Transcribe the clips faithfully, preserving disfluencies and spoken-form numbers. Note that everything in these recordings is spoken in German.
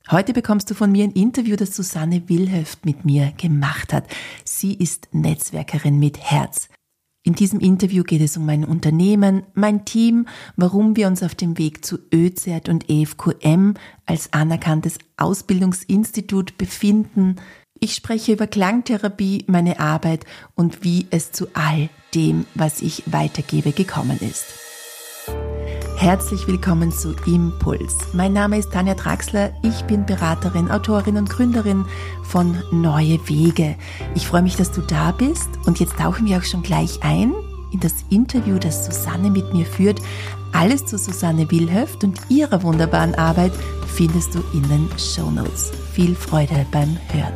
Heute bekommst du von mir ein Interview, das Susanne Wilhöft mit mir gemacht hat. Sie ist Netzwerkerin mit Herz. In diesem Interview geht es um mein Unternehmen, mein Team, warum wir uns auf dem Weg zu ÖZERT und E F Q M als anerkanntes Ausbildungsinstitut befinden. Ich spreche über Klangtherapie, meine Arbeit und wie es zu all dem, was ich weitergebe, gekommen ist. Herzlich willkommen zu Impuls. Mein Name ist Tanja Draxler, ich bin Beraterin, Autorin und Gründerin von Neue Wege. Ich freue mich, dass du da bist und jetzt tauchen wir auch schon gleich ein in das Interview, das Susanne mit mir führt. Alles zu Susanne Wilhöft und ihrer wunderbaren Arbeit findest du in den Shownotes. Viel Freude beim Hören.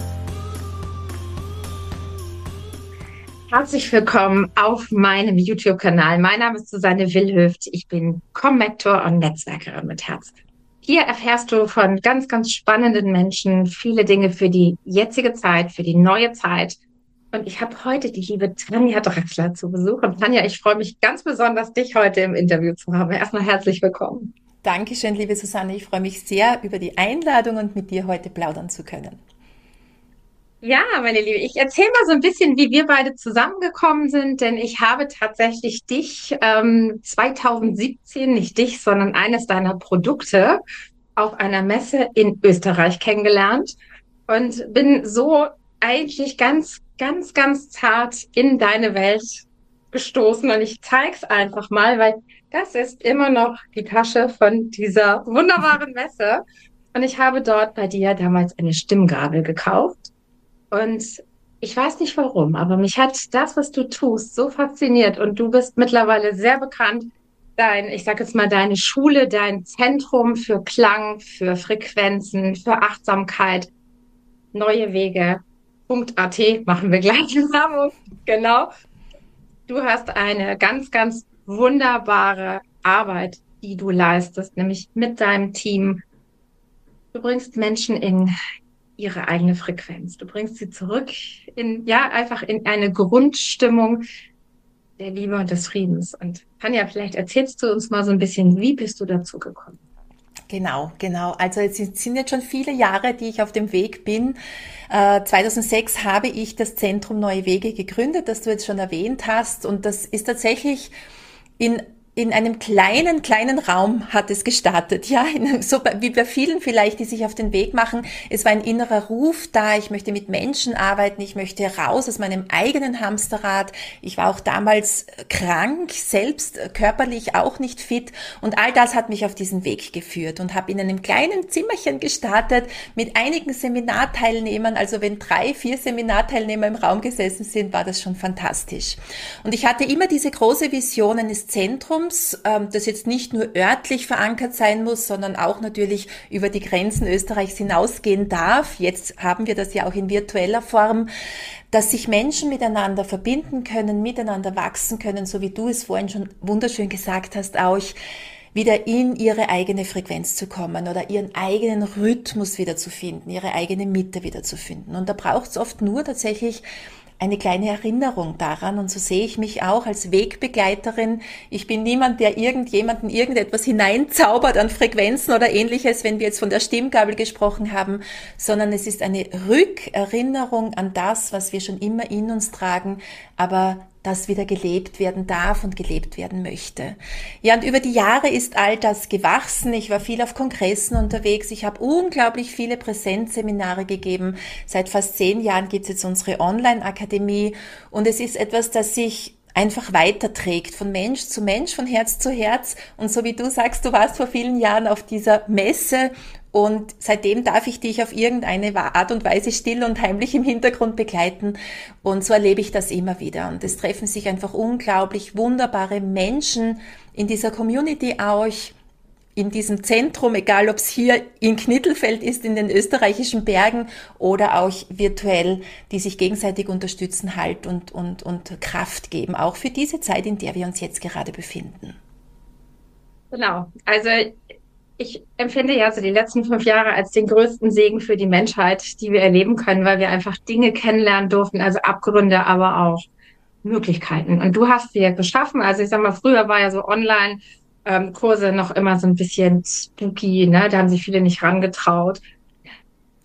Herzlich willkommen auf meinem YouTube-Kanal. Mein Name ist Susanne Wilhöft. Ich bin Connector und Netzwerkerin mit Herz. Hier erfährst du von ganz, ganz spannenden Menschen viele Dinge für die jetzige Zeit, für die neue Zeit. Und ich habe heute die liebe Tanja Draxler zu Besuch. Und Tanja, ich freue mich ganz besonders, dich heute im Interview zu haben. Erstmal herzlich willkommen. Dankeschön, liebe Susanne. Ich freue mich sehr über die Einladung und mit dir heute plaudern zu können. Ja, meine Liebe, ich erzähle mal so ein bisschen, wie wir beide zusammengekommen sind, denn ich habe tatsächlich dich ähm, zwanzig siebzehn, nicht dich, sondern eines deiner Produkte auf einer Messe in Österreich kennengelernt und bin so eigentlich ganz, ganz, ganz zart in deine Welt gestoßen und ich zeig's einfach mal, weil das ist immer noch die Tasche von dieser wunderbaren Messe und ich habe dort bei dir damals eine Stimmgabel gekauft. Und ich weiß nicht warum, aber mich hat das, was du tust, so fasziniert. Und du bist mittlerweile sehr bekannt. Dein, ich sage jetzt mal, deine Schule, dein Zentrum für Klang, für Frequenzen, für Achtsamkeit, neue Wege. .at machen wir gleich die Werbung. Genau. Du hast eine ganz, ganz wunderbare Arbeit, die du leistest, nämlich mit deinem Team. Du bringst Menschen in ihre eigene Frequenz. Du bringst sie zurück in, ja, einfach in eine Grundstimmung der Liebe und des Friedens. Und Tanja, vielleicht erzählst du uns mal so ein bisschen, wie bist du dazu gekommen? Genau, genau. Also es sind jetzt schon viele Jahre, die ich auf dem Weg bin. Äh, zweitausendsechs habe ich das Zentrum Neue Wege gegründet, das du jetzt schon erwähnt hast. Und das ist tatsächlich in In einem kleinen, kleinen Raum hat es gestartet, ja, in, so wie bei vielen vielleicht, die sich auf den Weg machen. Es war ein innerer Ruf da, ich möchte mit Menschen arbeiten, ich möchte raus aus meinem eigenen Hamsterrad. Ich war auch damals krank, selbst körperlich auch nicht fit und all das hat mich auf diesen Weg geführt und habe in einem kleinen Zimmerchen gestartet mit einigen Seminarteilnehmern. Also wenn drei, vier Seminarteilnehmer im Raum gesessen sind, war das schon fantastisch. Und ich hatte immer diese große Vision eines Zentrums, das jetzt nicht nur örtlich verankert sein muss, sondern auch natürlich über die Grenzen Österreichs hinausgehen darf. Jetzt haben wir das ja auch in virtueller Form, dass sich Menschen miteinander verbinden können, miteinander wachsen können, so wie du es vorhin schon wunderschön gesagt hast, auch wieder in ihre eigene Frequenz zu kommen oder ihren eigenen Rhythmus wieder zu finden, ihre eigene Mitte wieder zu finden. Und da braucht es oft nur tatsächlich eine kleine Erinnerung daran und so sehe ich mich auch als Wegbegleiterin. Ich bin niemand, der irgendjemanden irgendetwas hineinzaubert an Frequenzen oder ähnliches, wenn wir jetzt von der Stimmgabel gesprochen haben, sondern es ist eine Rückerinnerung an das, was wir schon immer in uns tragen, aber das wieder gelebt werden darf und gelebt werden möchte. Ja, und über die Jahre ist all das gewachsen. Ich war viel auf Kongressen unterwegs. Ich habe unglaublich viele Präsenzseminare gegeben. Seit fast zehn Jahren gibt es jetzt unsere Online-Akademie. Und es ist etwas, das sich einfach weiterträgt, von Mensch zu Mensch, von Herz zu Herz. Und so wie du sagst, du warst vor vielen Jahren auf dieser Messe und seitdem darf ich dich auf irgendeine Art und Weise still und heimlich im Hintergrund begleiten. Und so erlebe ich das immer wieder. Und es treffen sich einfach unglaublich wunderbare Menschen in dieser Community auch, in diesem Zentrum, egal ob es hier in Knittelfeld ist, in den österreichischen Bergen oder auch virtuell, die sich gegenseitig unterstützen, Halt und, und, und Kraft geben, auch für diese Zeit, in der wir uns jetzt gerade befinden. Genau, also ich empfinde ja so die letzten fünf Jahre als den größten Segen für die Menschheit, die wir erleben können, weil wir einfach Dinge kennenlernen durften, also Abgründe, aber auch Möglichkeiten. Und du hast sie ja geschaffen. Also ich sag mal, früher war ja so online ähm, Kurse noch immer so ein bisschen spooky, ne? Da haben sich viele nicht rangetraut.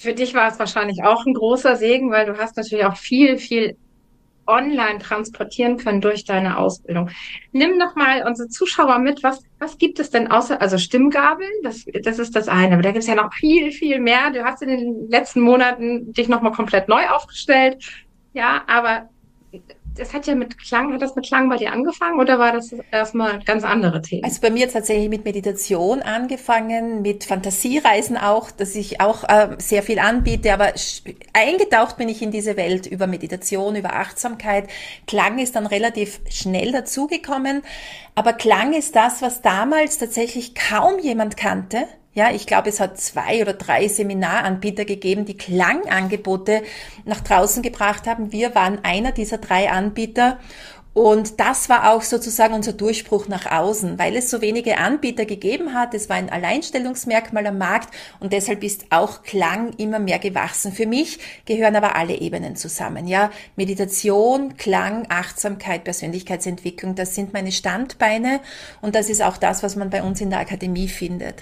Für dich war es wahrscheinlich auch ein großer Segen, weil du hast natürlich auch viel, viel online transportieren können durch deine Ausbildung. Nimm noch mal unsere Zuschauer mit. Was, was gibt es denn außer, also Stimmgabeln? Das, das ist das eine. Aber da gibt es ja noch viel, viel mehr. Du hast in den letzten Monaten dich noch mal komplett neu aufgestellt. Ja, aber das hat ja mit Klang, hat das mit Klang bei dir angefangen oder war das erstmal ganz andere Themen? Also bei mir tatsächlich mit Meditation angefangen, mit Fantasiereisen auch, dass ich auch äh, sehr viel anbiete, aber eingetaucht bin ich in diese Welt über Meditation, über Achtsamkeit. Klang ist dann relativ schnell dazugekommen, aber Klang ist das, was damals tatsächlich kaum jemand kannte. Ja, ich glaube, es hat zwei oder drei Seminaranbieter gegeben, die Klangangebote nach draußen gebracht haben. Wir waren einer dieser drei Anbieter. Und das war auch sozusagen unser Durchbruch nach außen, weil es so wenige Anbieter gegeben hat. Es war ein Alleinstellungsmerkmal am Markt und deshalb ist auch Klang immer mehr gewachsen. Für mich gehören aber alle Ebenen zusammen. Ja, Meditation, Klang, Achtsamkeit, Persönlichkeitsentwicklung, das sind meine Standbeine und das ist auch das, was man bei uns in der Akademie findet.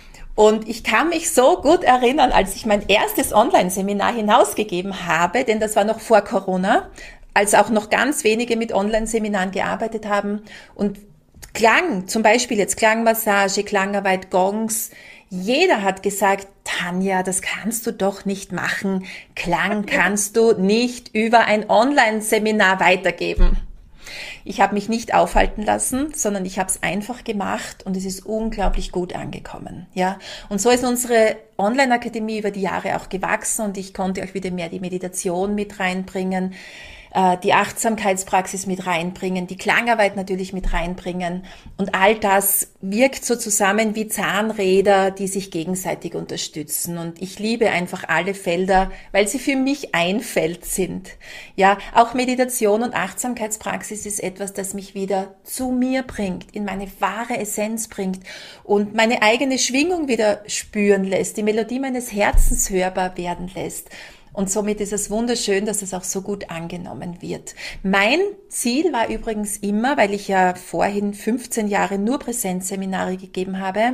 Und ich kann mich so gut erinnern, als ich mein erstes Online-Seminar hinausgegeben habe, denn das war noch vor Corona, als auch noch ganz wenige mit Online-Seminaren gearbeitet haben. Und Klang, zum Beispiel jetzt Klangmassage, Klangarbeit, Gongs, jeder hat gesagt, Tanja, das kannst du doch nicht machen. Klang kannst du nicht über ein Online-Seminar weitergeben. Ich habe mich nicht aufhalten lassen, sondern ich habe es einfach gemacht und es ist unglaublich gut angekommen. Ja, und so ist unsere Online-Akademie über die Jahre auch gewachsen und ich konnte auch wieder mehr die Meditation mit reinbringen, die Achtsamkeitspraxis mit reinbringen, die Klangarbeit natürlich mit reinbringen und all das wirkt so zusammen wie Zahnräder, die sich gegenseitig unterstützen und ich liebe einfach alle Felder, weil sie für mich ein Feld sind. Ja, auch Meditation und Achtsamkeitspraxis ist etwas, das mich wieder zu mir bringt, in meine wahre Essenz bringt und meine eigene Schwingung wieder spüren lässt, die Melodie meines Herzens hörbar werden lässt. Und somit ist es wunderschön, dass es auch so gut angenommen wird. Mein Ziel war übrigens immer, weil ich ja vorhin fünfzehn Jahre nur Präsenzseminare gegeben habe,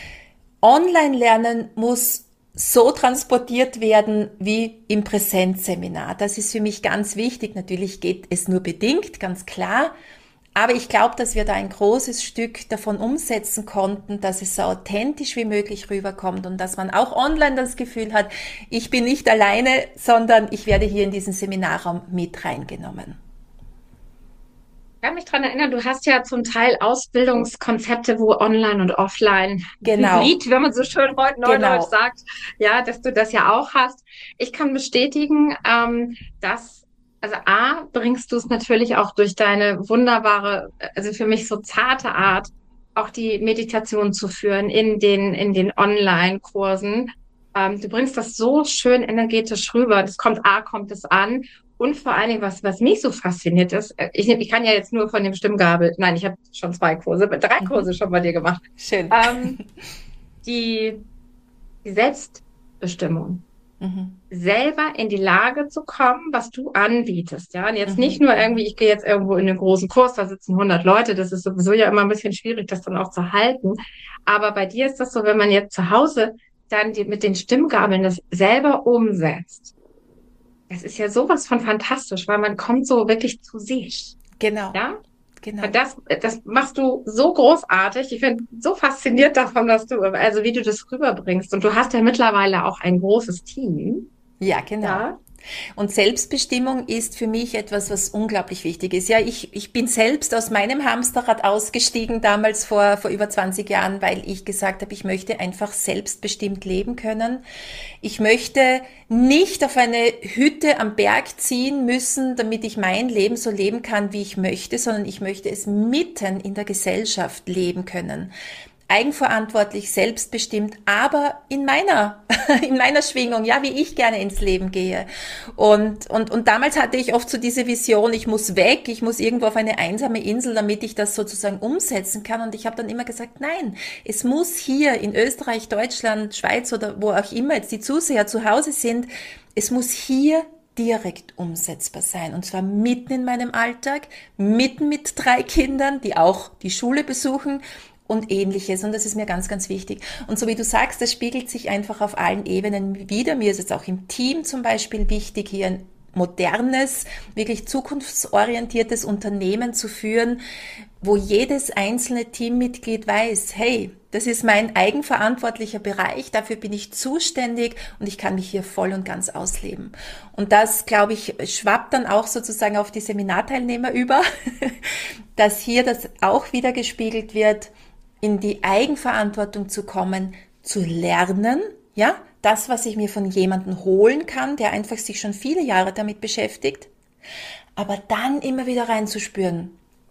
Online-Lernen muss so transportiert werden wie im Präsenzseminar. Das ist für mich ganz wichtig. Natürlich geht es nur bedingt, ganz klar. Aber ich glaube, dass wir da ein großes Stück davon umsetzen konnten, dass es so authentisch wie möglich rüberkommt und dass man auch online das Gefühl hat, ich bin nicht alleine, sondern ich werde hier in diesen Seminarraum mit reingenommen. Ich kann mich dran erinnern, du hast ja zum Teil Ausbildungskonzepte, wo online und offline, Genau. Hybrid, wenn man so schön heute neudeutsch Genau. sagt, ja, dass du das ja auch hast. Ich kann bestätigen, ähm, dass also A, bringst du es natürlich auch durch deine wunderbare, also für mich so zarte Art, auch die Meditation zu führen in den, in den Online-Kursen. Ähm, du bringst das so schön energetisch rüber. Das kommt, A, kommt es an. Und vor allen Dingen, was, was mich so fasziniert ist, äh, ich, ich kann ja jetzt nur von dem Stimmgabel, nein, ich habe schon zwei Kurse, drei Kurse Mhm. schon bei dir gemacht. Schön. Ähm, die, die Selbstbestimmung. Mhm. Selber in die Lage zu kommen, was du anbietest, ja. Und jetzt Mhm. nicht nur irgendwie, ich gehe jetzt irgendwo in einen großen Kurs, da sitzen hundert Leute, das ist sowieso ja immer ein bisschen schwierig, das dann auch zu halten. Aber bei dir ist das so, wenn man jetzt zu Hause dann die, mit den Stimmgabeln das selber umsetzt. Das ist ja sowas von fantastisch, weil man kommt so wirklich zu sich, Genau. ja. Genau. Und das, das machst du so großartig. Ich bin so fasziniert davon, dass du, also wie du das rüberbringst. Und du hast ja mittlerweile auch ein großes Team. Ja, genau. Ja. Und Selbstbestimmung ist für mich etwas, was unglaublich wichtig ist. Ja, ich, ich bin selbst aus meinem Hamsterrad ausgestiegen, damals vor, vor über zwanzig Jahren, weil ich gesagt habe, ich möchte einfach selbstbestimmt leben können. Ich möchte nicht auf eine Hütte am Berg ziehen müssen, damit ich mein Leben so leben kann, wie ich möchte, sondern ich möchte es mitten in der Gesellschaft leben können. Eigenverantwortlich, selbstbestimmt, aber in meiner, in meiner Schwingung, ja, wie ich gerne ins Leben gehe. Und, und, und damals hatte ich oft so diese Vision, ich muss weg, ich muss irgendwo auf eine einsame Insel, damit ich das sozusagen umsetzen kann. Und ich habe dann immer gesagt, nein, es muss hier in Österreich, Deutschland, Schweiz oder wo auch immer jetzt die Zuseher zu Hause sind, es muss hier direkt umsetzbar sein. Und zwar mitten in meinem Alltag, mitten mit drei Kindern, die auch die Schule besuchen, und Ähnliches. Und das ist mir ganz, ganz wichtig. Und so wie du sagst, das spiegelt sich einfach auf allen Ebenen wieder. Mir ist es auch im Team zum Beispiel wichtig, hier ein modernes, wirklich zukunftsorientiertes Unternehmen zu führen, wo jedes einzelne Teammitglied weiß, hey, das ist mein eigenverantwortlicher Bereich, dafür bin ich zuständig und ich kann mich hier voll und ganz ausleben. Und das, glaube ich, schwappt dann auch sozusagen auf die Seminarteilnehmer über, dass hier das auch wieder gespiegelt wird, in die Eigenverantwortung zu kommen, zu lernen, ja, das, was ich mir von jemandem holen kann, der einfach sich schon viele Jahre damit beschäftigt, aber dann immer wieder reinzuspüren,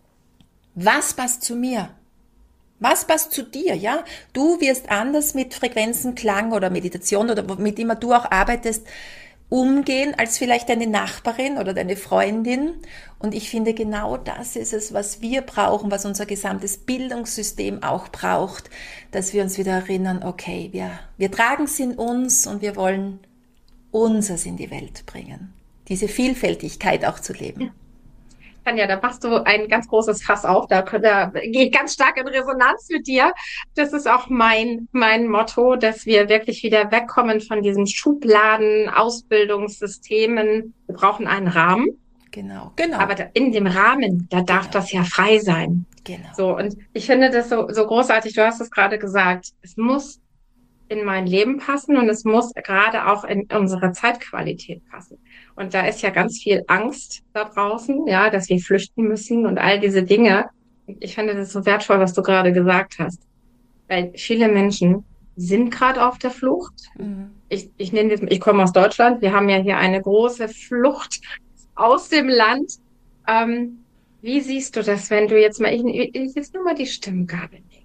was passt zu mir? Was passt zu dir, ja? Du wirst anders mit Frequenzen, Klang oder Meditation oder mit immer du auch arbeitest, umgehen als vielleicht deine Nachbarin oder deine Freundin. Und ich finde, genau das ist es, was wir brauchen, was unser gesamtes Bildungssystem auch braucht, dass wir uns wieder erinnern, okay, wir, wir tragen es in uns und wir wollen unseres in die Welt bringen. Diese Vielfältigkeit auch zu leben. Tanja, da machst du ein ganz großes Fass auf. Da, da gehe ich ganz stark in Resonanz mit dir. Das ist auch mein, mein Motto, dass wir wirklich wieder wegkommen von diesen Schubladen, Ausbildungssystemen. Wir brauchen einen Rahmen. Genau, genau. Aber da, in dem Rahmen, da darf Genau. das ja frei sein. Genau. So, und ich finde das so, so großartig. Du hast es gerade gesagt. Es muss in mein Leben passen und es muss gerade auch in unsere Zeitqualität passen. Und da ist ja ganz viel Angst da draußen, ja, dass wir flüchten müssen und all diese Dinge. Ich finde das so wertvoll, was du gerade gesagt hast. Weil viele Menschen sind gerade auf der Flucht. Mhm. Ich, ich nenne das, ich komme aus Deutschland. Wir haben ja hier eine große Flucht aus dem Land. Ähm, wie siehst du das, wenn du jetzt mal, ich, ich jetzt nur mal die Stimmgabel nehme.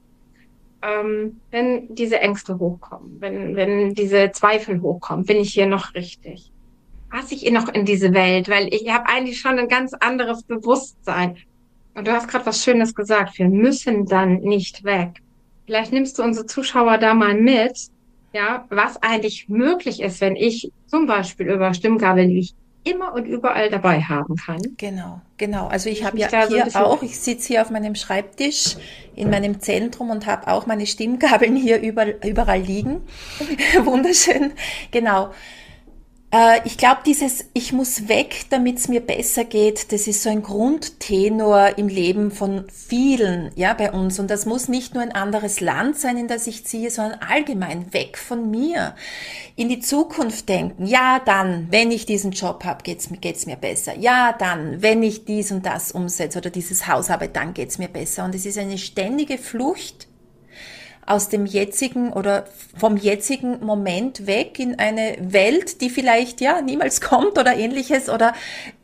Ähm, wenn diese Ängste hochkommen, wenn, wenn diese Zweifel hochkommen, bin ich hier noch richtig? Passe ich eh noch in diese Welt? Weil ich habe eigentlich schon ein ganz anderes Bewusstsein. Und du hast gerade was Schönes gesagt. Wir müssen dann nicht weg. Vielleicht nimmst du unsere Zuschauer da mal mit, ja, was eigentlich möglich ist, wenn ich zum Beispiel über Stimmgabeln, die ich immer und überall dabei haben kann. Genau, genau. Also ich habe mich ja da so ein hier bisschen- auch, ich sitze hier auf meinem Schreibtisch in meinem Zentrum und habe auch meine Stimmgabeln hier überall, überall liegen. Wunderschön, genau. Äh, ich glaube, dieses Ich muss weg, damit es mir besser geht, das ist so ein Grundtenor im Leben von vielen, ja, bei uns. Und das muss nicht nur ein anderes Land sein, in das ich ziehe, sondern allgemein weg von mir. In die Zukunft denken. Ja, dann, wenn ich diesen Job habe, geht's, geht's mir besser. Ja, dann, wenn ich dies und das umsetze oder dieses Haus habe, dann geht's mir besser. Und es ist eine ständige Flucht aus dem jetzigen oder vom jetzigen Moment weg in eine Welt, die vielleicht ja niemals kommt oder ähnliches oder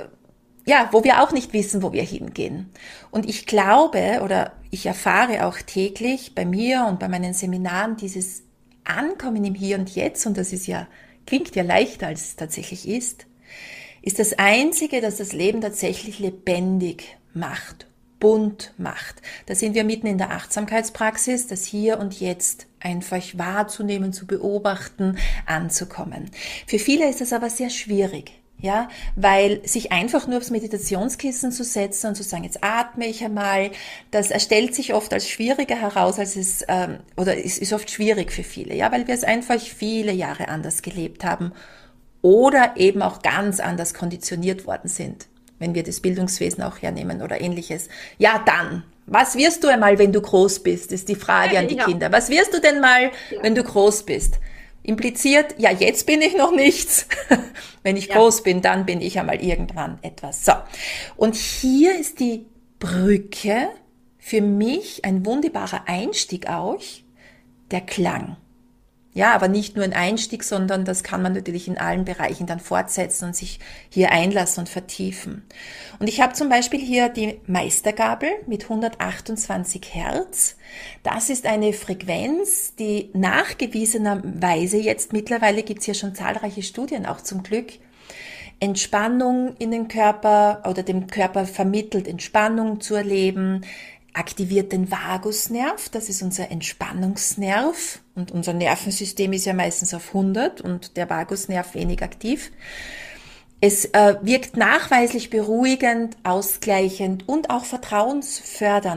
ja, wo wir auch nicht wissen, wo wir hingehen. Und ich glaube oder ich erfahre auch täglich bei mir und bei meinen Seminaren dieses Ankommen im Hier und Jetzt, und das ist ja, klingt ja leichter, als es tatsächlich ist, ist das Einzige, das das Leben tatsächlich lebendig macht, bunt macht. Da sind wir mitten in der Achtsamkeitspraxis, das Hier und Jetzt einfach wahrzunehmen, zu beobachten, anzukommen. Für viele ist das aber sehr schwierig, ja, weil sich einfach nur aufs Meditationskissen zu setzen und zu sagen, jetzt atme ich einmal, das erstellt sich oft als schwieriger heraus, als es, ähm, oder es ist oft schwierig für viele, ja, weil wir es einfach viele Jahre anders gelebt haben oder eben auch ganz anders konditioniert worden sind, wenn wir das Bildungswesen auch hernehmen oder ähnliches. Ja, dann, was wirst du einmal, wenn du groß bist, ist die Frage an die Ja. Kinder. Was wirst du denn mal, Ja. wenn du groß bist? Impliziert, ja, jetzt bin ich noch nichts. Wenn ich Ja. groß bin, dann bin ich einmal irgendwann etwas. So. Und hier ist die Brücke für mich ein wunderbarer Einstieg auch, der Klang. Ja, aber nicht nur ein Einstieg, sondern das kann man natürlich in allen Bereichen dann fortsetzen und sich hier einlassen und vertiefen. Und ich habe zum Beispiel hier die Meistergabel mit hundertachtundzwanzig Hertz. Das ist eine Frequenz, die nachgewiesenerweise jetzt mittlerweile gibt es ja schon zahlreiche Studien, auch zum Glück, Entspannung in den Körper oder dem Körper vermittelt, Entspannung zu erleben, aktiviert den Vagusnerv, das ist unser Entspannungsnerv und unser Nervensystem ist ja meistens auf hundert und der Vagusnerv wenig aktiv. Es äh, wirkt nachweislich beruhigend, ausgleichend und auch vertrauensfördernd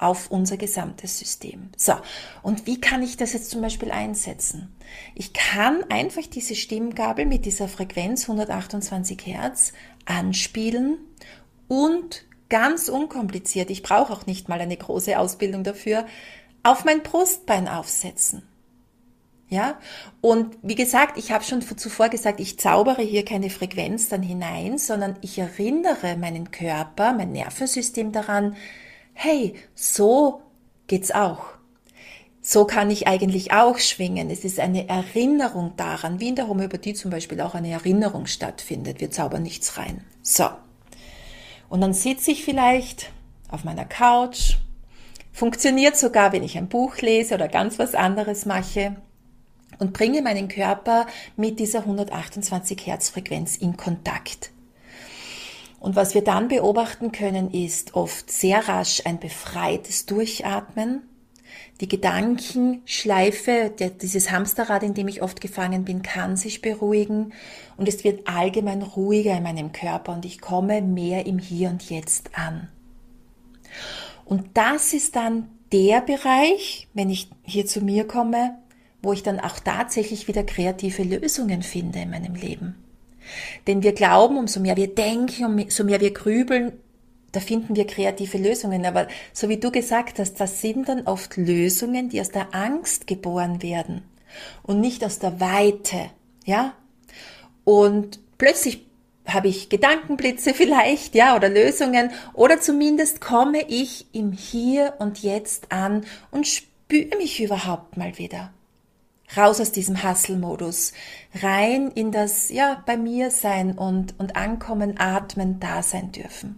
auf unser gesamtes System. So, und wie kann ich das jetzt zum Beispiel einsetzen? Ich kann einfach diese Stimmgabel mit dieser Frequenz hundertachtundzwanzig Hertz anspielen und ganz unkompliziert, ich brauche auch nicht mal eine große Ausbildung dafür, auf mein Brustbein aufsetzen. Ja, und wie gesagt, ich habe schon zuvor gesagt, ich zaubere hier keine Frequenz dann hinein, sondern ich erinnere meinen Körper, mein Nervensystem daran, hey, so geht's auch. So kann ich eigentlich auch schwingen. Es ist eine Erinnerung daran, wie in der Homöopathie zum Beispiel auch eine Erinnerung stattfindet. Wir zaubern nichts rein. So. Und dann sitze ich vielleicht auf meiner Couch, funktioniert sogar, wenn ich ein Buch lese oder ganz was anderes mache, und bringe meinen Körper mit dieser hundertachtundzwanzig Hertz Frequenz in Kontakt. Und was wir dann beobachten können, ist oft sehr rasch ein befreites Durchatmen. Die Gedankenschleife, der, dieses Hamsterrad, in dem ich oft gefangen bin, kann sich beruhigen und es wird allgemein ruhiger in meinem Körper und ich komme mehr im Hier und Jetzt an. Und das ist dann der Bereich, wenn ich hier zu mir komme, wo ich dann auch tatsächlich wieder kreative Lösungen finde in meinem Leben. Denn wir glauben, umso mehr wir denken, umso mehr wir grübeln, da finden wir kreative Lösungen. Aber so wie du gesagt hast, das sind dann oft Lösungen, die aus der Angst geboren werden und nicht aus der Weite. Ja? Und plötzlich habe ich Gedankenblitze vielleicht, ja, oder Lösungen, oder zumindest komme ich im Hier und Jetzt an und spüre mich überhaupt mal wieder. Raus aus diesem Hustle-Modus, rein in das, ja, bei mir sein und, und ankommen, atmen, da sein dürfen.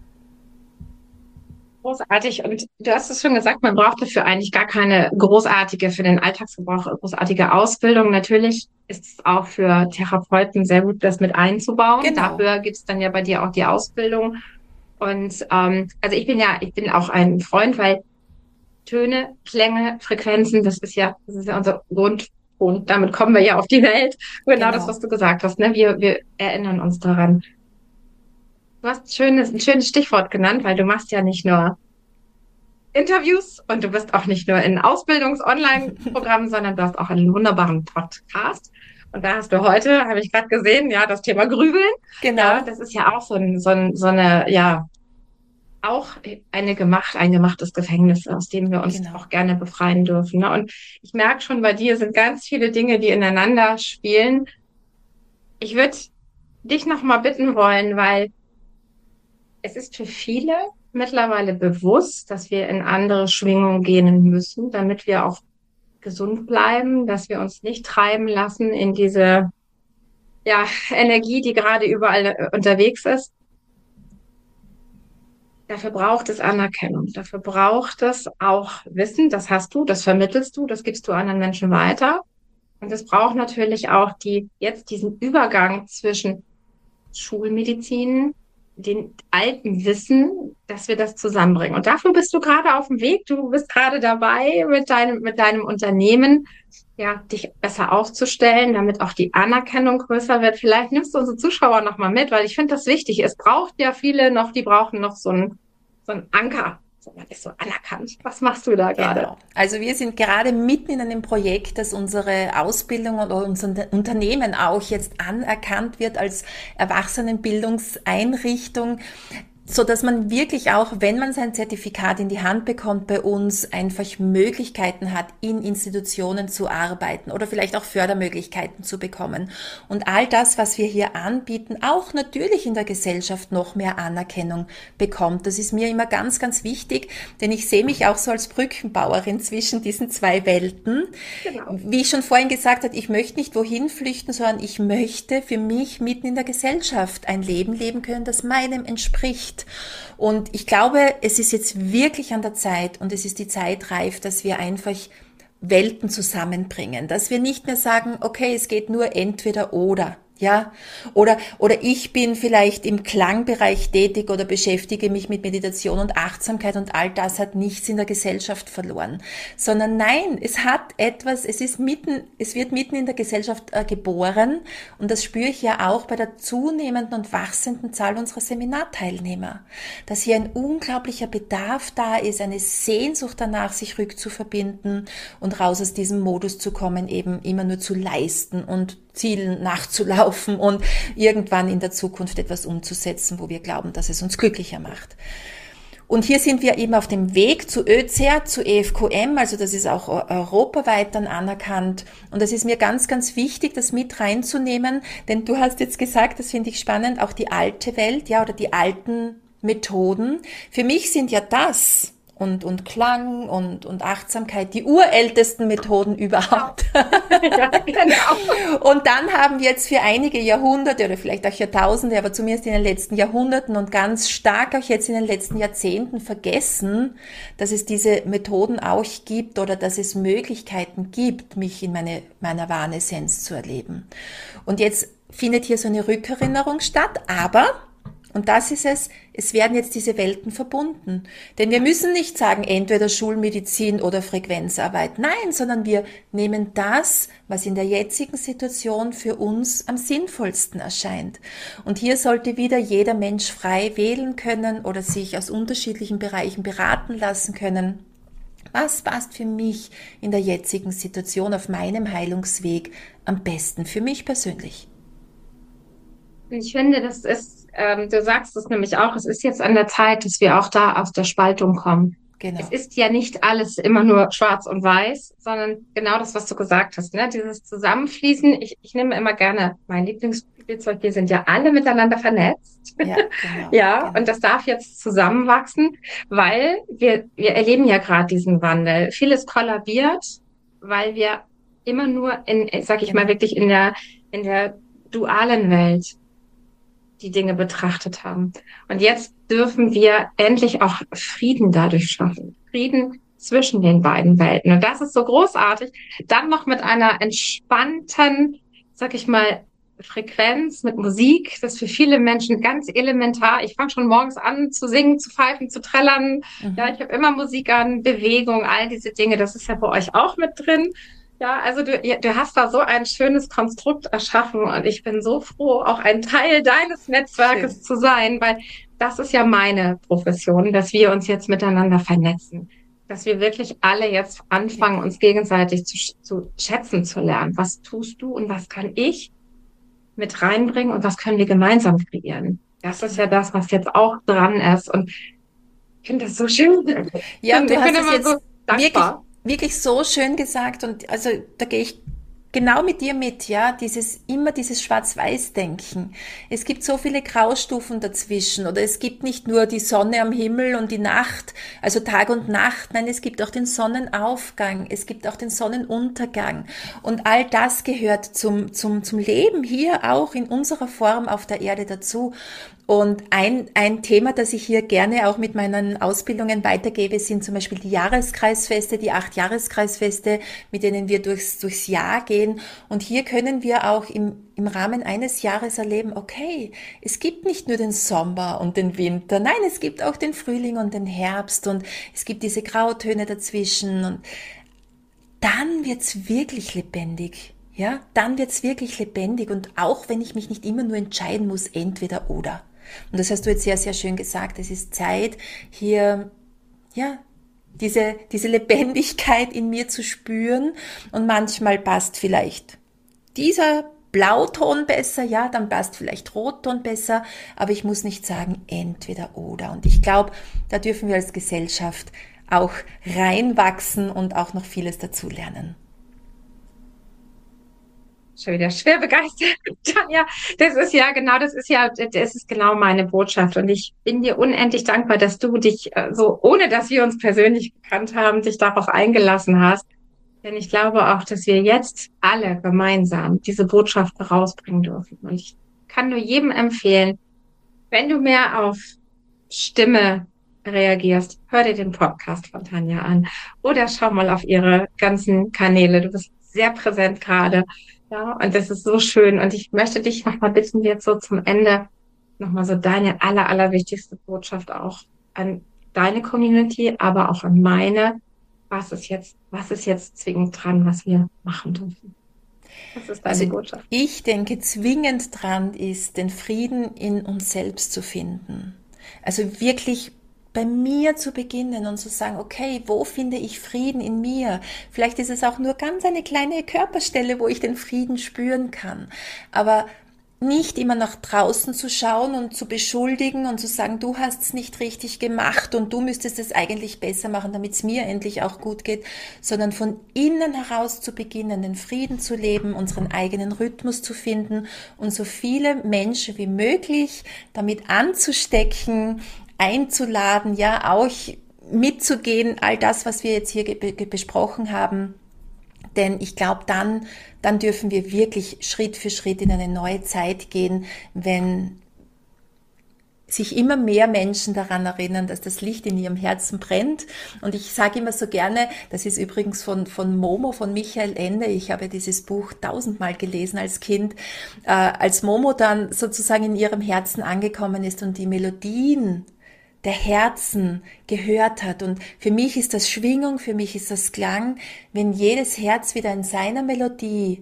Großartig. Und du hast es schon gesagt, man braucht dafür eigentlich gar keine großartige, für den Alltagsgebrauch großartige Ausbildung. Natürlich ist es auch für Therapeuten sehr gut, das mit einzubauen. Genau. Dafür gibt es dann ja bei dir auch die Ausbildung. Und ähm, also ich bin ja, ich bin auch ein Freund, weil Töne, Klänge, Frequenzen, das ist ja, das ist ja unser Grundton. Damit kommen wir ja auf die Welt. Genau, genau. Das, was du gesagt hast, ne? Wir, wir erinnern uns daran. Du hast ein schönes, ein schönes Stichwort genannt, weil du machst ja nicht nur Interviews und du bist auch nicht nur in Ausbildungs-Online-Programmen, sondern du hast auch einen wunderbaren Podcast. Und da hast du heute, habe ich gerade gesehen, ja, das Thema Grübeln. Genau. Ja, das ist ja auch so, ein, so, ein, so eine, ja, auch eine gemacht, ein gemachtes Gefängnis, aus dem wir uns genau. auch gerne befreien dürfen. Ne? Und ich merke schon, bei dir sind ganz viele Dinge, die ineinander spielen. Ich würde dich noch mal bitten wollen, weil es ist für viele mittlerweile bewusst, dass wir in andere Schwingungen gehen müssen, damit wir auch gesund bleiben, dass wir uns nicht treiben lassen in diese ja, Energie, die gerade überall unterwegs ist. Dafür braucht es Anerkennung. Dafür braucht es auch Wissen. Das hast du, das vermittelst du, das gibst du anderen Menschen weiter. Und es braucht natürlich auch die, jetzt diesen Übergang zwischen Schulmedizin, den alten Wissen, dass wir das zusammenbringen. Und dafür bist du gerade auf dem Weg. Du bist gerade dabei, mit deinem, mit deinem Unternehmen, ja, dich besser aufzustellen, damit auch die Anerkennung größer wird. Vielleicht nimmst du unsere Zuschauer noch mal mit, weil ich finde das wichtig. Es braucht ja viele noch, die brauchen noch so einen, so einen Anker. So, man ist so anerkannt. Was machst du da gerade? Genau. Also wir sind gerade mitten in einem Projekt, dass unsere Ausbildung oder unser Unternehmen auch jetzt anerkannt wird als Erwachsenenbildungseinrichtung, so dass man wirklich auch, wenn man sein Zertifikat in die Hand bekommt, bei uns einfach Möglichkeiten hat, in Institutionen zu arbeiten oder vielleicht auch Fördermöglichkeiten zu bekommen. Und all das, was wir hier anbieten, auch natürlich in der Gesellschaft noch mehr Anerkennung bekommt. Das ist mir immer ganz, ganz wichtig, denn ich sehe mich auch so als Brückenbauerin zwischen diesen zwei Welten. Genau. Wie ich schon vorhin gesagt habe, ich möchte nicht wohin flüchten, sondern ich möchte für mich mitten in der Gesellschaft ein Leben leben können, das meinem entspricht. Und ich glaube, es ist jetzt wirklich an der Zeit und es ist die Zeit reif, dass wir einfach Welten zusammenbringen, dass wir nicht mehr sagen, okay, es geht nur entweder oder. Ja, oder, oder ich bin vielleicht im Klangbereich tätig oder beschäftige mich mit Meditation und Achtsamkeit und all das hat nichts in der Gesellschaft verloren, sondern nein, es hat etwas, es ist mitten, es wird mitten in der Gesellschaft äh, geboren und das spüre ich ja auch bei der zunehmenden und wachsenden Zahl unserer Seminarteilnehmer, dass hier ein unglaublicher Bedarf da ist, eine Sehnsucht danach, sich rückzuverbinden und raus aus diesem Modus zu kommen, eben immer nur zu leisten und Zielen nachzulaufen und irgendwann in der Zukunft etwas umzusetzen, wo wir glauben, dass es uns glücklicher macht. Und hier sind wir eben auf dem Weg zu Ö C E R, zu E F Q M, also das ist auch europaweit dann anerkannt. Und das ist mir ganz, ganz wichtig, das mit reinzunehmen, denn du hast jetzt gesagt, das finde ich spannend, auch die alte Welt, ja, oder die alten Methoden. Für mich sind ja das und, und Klang und, und Achtsamkeit die urältesten Methoden überhaupt. Ja, genau. Und dann haben wir jetzt für einige Jahrhunderte oder vielleicht auch Jahrtausende, aber zumindest in den letzten Jahrhunderten und ganz stark auch jetzt in den letzten Jahrzehnten vergessen, dass es diese Methoden auch gibt oder dass es Möglichkeiten gibt, mich in meine, meiner wahren Essenz zu erleben. Und jetzt findet hier so eine Rückerinnerung statt, aber und das ist es, es werden jetzt diese Welten verbunden. Denn wir müssen nicht sagen, entweder Schulmedizin oder Frequenzarbeit. Nein, sondern wir nehmen das, was in der jetzigen Situation für uns am sinnvollsten erscheint. Und hier sollte wieder jeder Mensch frei wählen können oder sich aus unterschiedlichen Bereichen beraten lassen können. Was passt für mich in der jetzigen Situation auf meinem Heilungsweg am besten für mich persönlich? Ich finde, das ist, ähm, du sagst es nämlich auch, es ist jetzt an der Zeit, dass wir auch da aus der Spaltung kommen. Genau. Es ist ja nicht alles immer nur schwarz und weiß, sondern genau das, was du gesagt hast, ne? Dieses Zusammenfließen. Ich, ich nehme immer gerne mein Lieblingsspielzeug. Wir sind ja alle miteinander vernetzt. Ja, genau, ja, genau. und das darf jetzt zusammenwachsen, weil wir, wir erleben ja gerade diesen Wandel. Vieles kollabiert, weil wir immer nur in, sag ich Genau. mal, wirklich in der, in der dualen Welt die Dinge betrachtet haben. Und jetzt dürfen wir endlich auch Frieden dadurch schaffen. Frieden zwischen den beiden Welten. Und das ist so großartig. Dann noch mit einer entspannten, sag ich mal, Frequenz, mit Musik. Das ist für viele Menschen ganz elementar. Ich fange schon morgens an zu singen, zu pfeifen, zu trällern. Mhm. Ja, ich habe immer Musik an, Bewegung, all diese Dinge. Das ist ja bei euch auch mit drin. Ja, also du, du hast da so ein schönes Konstrukt erschaffen und ich bin so froh, auch ein Teil deines Netzwerkes Schön. zu sein, weil das ist ja meine Profession, dass wir uns jetzt miteinander vernetzen, dass wir wirklich alle jetzt anfangen, uns gegenseitig zu, zu schätzen zu lernen. Was tust du und was kann ich mit reinbringen und was können wir gemeinsam kreieren? Das ist ja das, was jetzt auch dran ist und ich finde das so schön. Ja, und du ich hast bin es immer jetzt so wirklich, dankbar. wirklich so schön gesagt und also da gehe ich genau mit dir mit, ja, dieses, immer dieses Schwarz-Weiß-Denken. Es gibt so viele Graustufen dazwischen oder es gibt nicht nur die Sonne am Himmel und die Nacht, also Tag und Nacht, nein, es gibt auch den Sonnenaufgang, es gibt auch den Sonnenuntergang und all das gehört zum, zum, zum Leben hier auch in unserer Form auf der Erde dazu. Und ein, ein Thema, das ich hier gerne auch mit meinen Ausbildungen weitergebe, sind zum Beispiel die Jahreskreisfeste, die acht Jahreskreisfeste, mit denen wir durchs, durchs Jahr gehen. Und hier können wir auch im, im Rahmen eines Jahres erleben, okay, es gibt nicht nur den Sommer und den Winter, nein, es gibt auch den Frühling und den Herbst und es gibt diese Grautöne dazwischen und dann wird's wirklich lebendig. Ja, dann wird's wirklich lebendig und auch wenn ich mich nicht immer nur entscheiden muss, entweder oder. Und das hast du jetzt sehr, sehr schön gesagt. Es ist Zeit, hier, ja, diese, diese Lebendigkeit in mir zu spüren. Und manchmal passt vielleicht dieser Blauton besser, ja, dann passt vielleicht Rotton besser. Aber ich muss nicht sagen, entweder oder. Und ich glaube, da dürfen wir als Gesellschaft auch reinwachsen und auch noch vieles dazulernen. Schon wieder schwer begeistert. Ja, das ist ja genau, das ist ja, das ist genau meine Botschaft. Und ich bin dir unendlich dankbar, dass du dich äh, so, ohne dass wir uns persönlich gekannt haben, dich darauf eingelassen hast. Denn ich glaube auch, dass wir jetzt alle gemeinsam diese Botschaft rausbringen dürfen. Und ich kann nur jedem empfehlen, wenn du mehr auf Stimme reagierst, hör dir den Podcast von Tanja an oder schau mal auf ihre ganzen Kanäle. Du bist sehr präsent gerade. Ja, und das ist so schön. Und ich möchte dich nochmal bitten, jetzt so zum Ende nochmal so deine aller, allerwichtigste Botschaft auch an deine Community, aber auch an meine. Was ist jetzt, was ist jetzt zwingend dran, was wir machen dürfen? Was ist deine Also Botschaft? ich denke, zwingend dran ist, den Frieden in uns selbst zu finden. Also wirklich bei mir zu beginnen und zu sagen, okay, wo finde ich Frieden in mir? Vielleicht ist es auch nur ganz eine kleine Körperstelle, wo ich den Frieden spüren kann. Aber nicht immer nach draußen zu schauen und zu beschuldigen und zu sagen, du hast es nicht richtig gemacht und du müsstest es eigentlich besser machen, damit es mir endlich auch gut geht, sondern von innen heraus zu beginnen, den Frieden zu leben, unseren eigenen Rhythmus zu finden und so viele Menschen wie möglich damit anzustecken, einzuladen, ja, auch mitzugehen, all das, was wir jetzt hier besprochen haben. Denn ich glaube, dann, dann dürfen wir wirklich Schritt für Schritt in eine neue Zeit gehen, wenn sich immer mehr Menschen daran erinnern, dass das Licht in ihrem Herzen brennt. Und ich sage immer so gerne, das ist übrigens von, von Momo, von Michael Ende, ich habe dieses Buch tausendmal gelesen als Kind, äh, als Momo dann sozusagen in ihrem Herzen angekommen ist und die Melodien der Herzen gehört hat. Und für mich ist das Schwingung, für mich ist das Klang, wenn jedes Herz wieder in seiner Melodie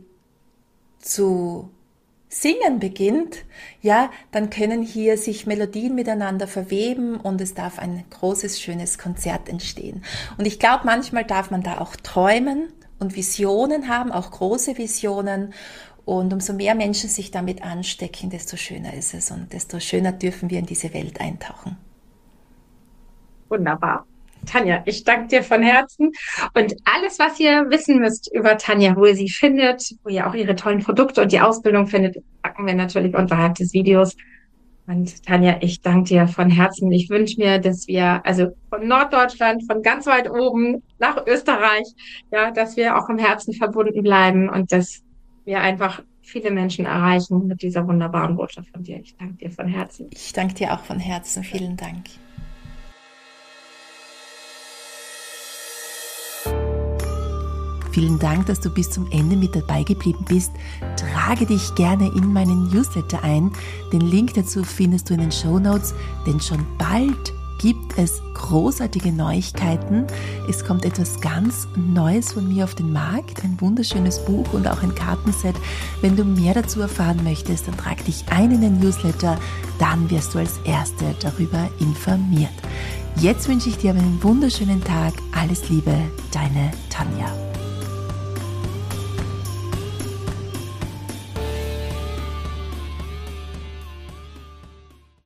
zu singen beginnt, ja, dann können hier sich Melodien miteinander verweben und es darf ein großes, schönes Konzert entstehen. Und ich glaube, manchmal darf man da auch träumen und Visionen haben, auch große Visionen. Und umso mehr Menschen sich damit anstecken, desto schöner ist es und desto schöner dürfen wir in diese Welt eintauchen. Wunderbar. Tanja, ich danke dir von Herzen. Und alles, was ihr wissen müsst über Tanja, wo ihr sie findet, wo ihr auch ihre tollen Produkte und die Ausbildung findet, packen wir natürlich unterhalb des Videos. Und Tanja, ich danke dir von Herzen. Ich wünsche mir, dass wir, also von Norddeutschland, von ganz weit oben nach Österreich, ja, dass wir auch im Herzen verbunden bleiben und dass wir einfach viele Menschen erreichen mit dieser wunderbaren Botschaft von dir. Ich danke dir von Herzen. Ich danke dir auch von Herzen. Vielen Dank. Vielen Dank, dass du bis zum Ende mit dabei geblieben bist. Trage dich gerne in meinen Newsletter ein. Den Link dazu findest du in den Shownotes, denn schon bald gibt es großartige Neuigkeiten. Es kommt etwas ganz Neues von mir auf den Markt, ein wunderschönes Buch und auch ein Kartenset. Wenn du mehr dazu erfahren möchtest, dann trag dich ein in den Newsletter, dann wirst du als Erste darüber informiert. Jetzt wünsche ich dir einen wunderschönen Tag. Alles Liebe, deine Tanja.